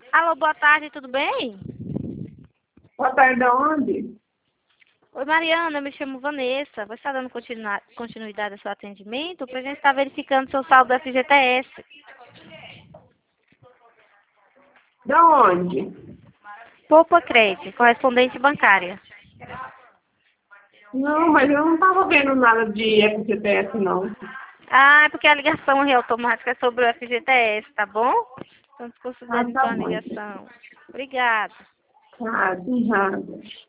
Alô, boa tarde, tudo bem? Boa tarde, aonde? Oi, Mariana, eu me chamo Vanessa. Você está dando continuidade ao seu atendimento? Para a gente estar verificando seu saldo do FGTS. Da onde? Poupa Crédito, correspondente bancária. Não, mas eu não estava vendo nada de FGTS, não. Ah, é porque a ligação é automática é sobre o FGTS, tá bom? Então, Ah, considere tá então a bom. ligação. Obrigada. Ah, de nada.